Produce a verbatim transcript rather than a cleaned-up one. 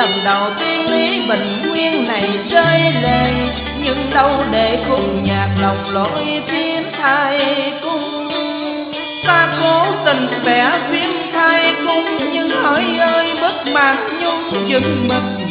lần đầu tiên Lý Bình Nguyên này rơi lệ, nhưng đâu để khúc nhạc đồng lỗi tiếng thai cung. Ta cố tình vẽ phim thai cung, nhưng hỡi ơi bức mạc nhung chừng mực